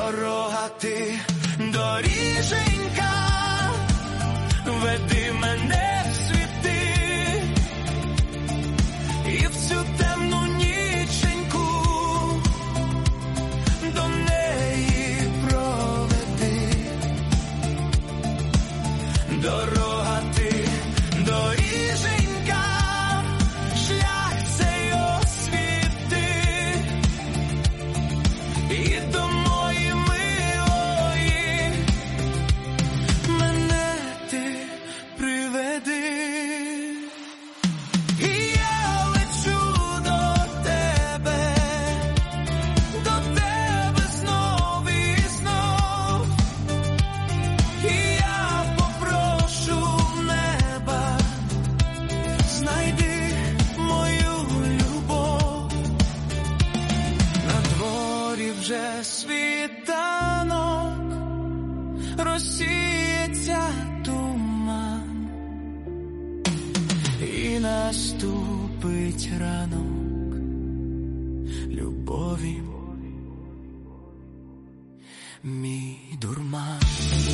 Дорога ти, доріженька, веди мене в світи, і в цю темну ніченьку до неї проведи. Дорога ти, доріженька, шлях цей освіти, і до моєї милої мене ти приведи. І я лечу до тебе знов і знов, і я попрошу неба, знайди мою любов. На дворі вже світанок, розсіється туман, і наступить ранок любові, мій дурман.